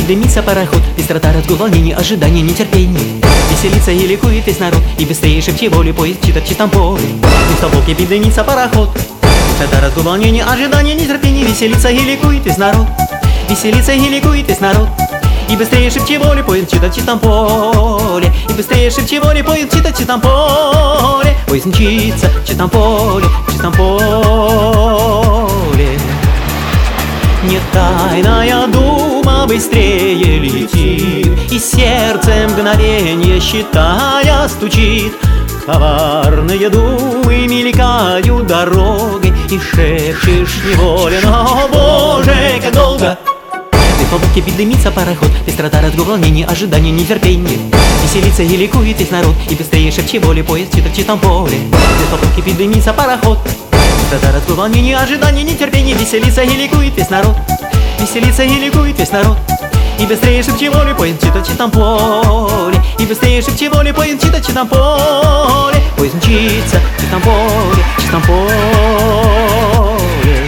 дымится пароход, пестрота, разгул, волнение, ожидание, нетерпение. Веселится и ликует весь народ, и быстрее шепчет волю поезд читает в чистом поле. В Ставолке дымится пароход, пестрота, разгул, волнение, ожидание, нетерпение. Веселится и ликует весь народ, веселится и ликует весь народ, и быстрее шепчет волю поезд читает в чистом поле. И быстрее шепчет волю поезд читает в чистом поле. Поезд мчится в чистом поле, в чистом поле. Не тайная дума быстрее летит, и сердце мгновенье считая стучит. Коварные думы мелькают дорогой, и шепчешь невольно: о Боже, как долго! В Ставолке дымится пароход, пестрота, разгул, волнение, ожидание, нетерпение. Веселится и ликует весь народ, и быстрее шепчет волю поезд читает в чистом поле. В Ставолке дымится пароход, пестрота, разгул, волнение, ожидание, нетерпение. Веселится и ликует весь народ, веселится и ликует весь народ, и быстрее шепчет волю поезд читает в чистом поле. И быстрее шепчет волю поезд читает в чистом поле. Поезд мчится в чистом поле, в чистом поле.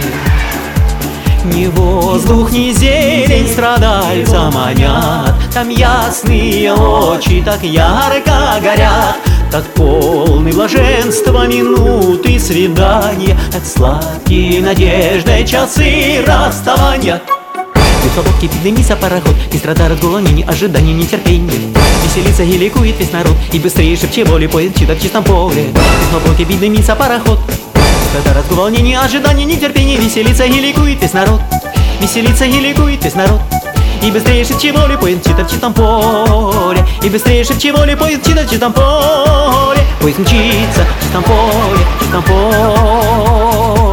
Ни воздух, ни зелень страдальца манят, там ясные очи так ярко горят, так полны блаженства минуты свидания, так сладкие надеждой часы расставания. В Ставолке дымится пароход, пестрота, разгул, волнение, ожидание, нетерпение. Веселится и ликует весь народ, и быстрее шепчет волю поезд читает в чистом поле. В Ставолке дымится пароход, пестрота, разгул, волнение, ожидание, нетерпение. Веселится и ликует весь народ, веселится и ликует весь народ, и быстрее шепчет волю поезд читает в чистом поле. И быстрее шепчет волю поезд читает в чистом поле. Поезд мчится в чистом поле, в чистом поле.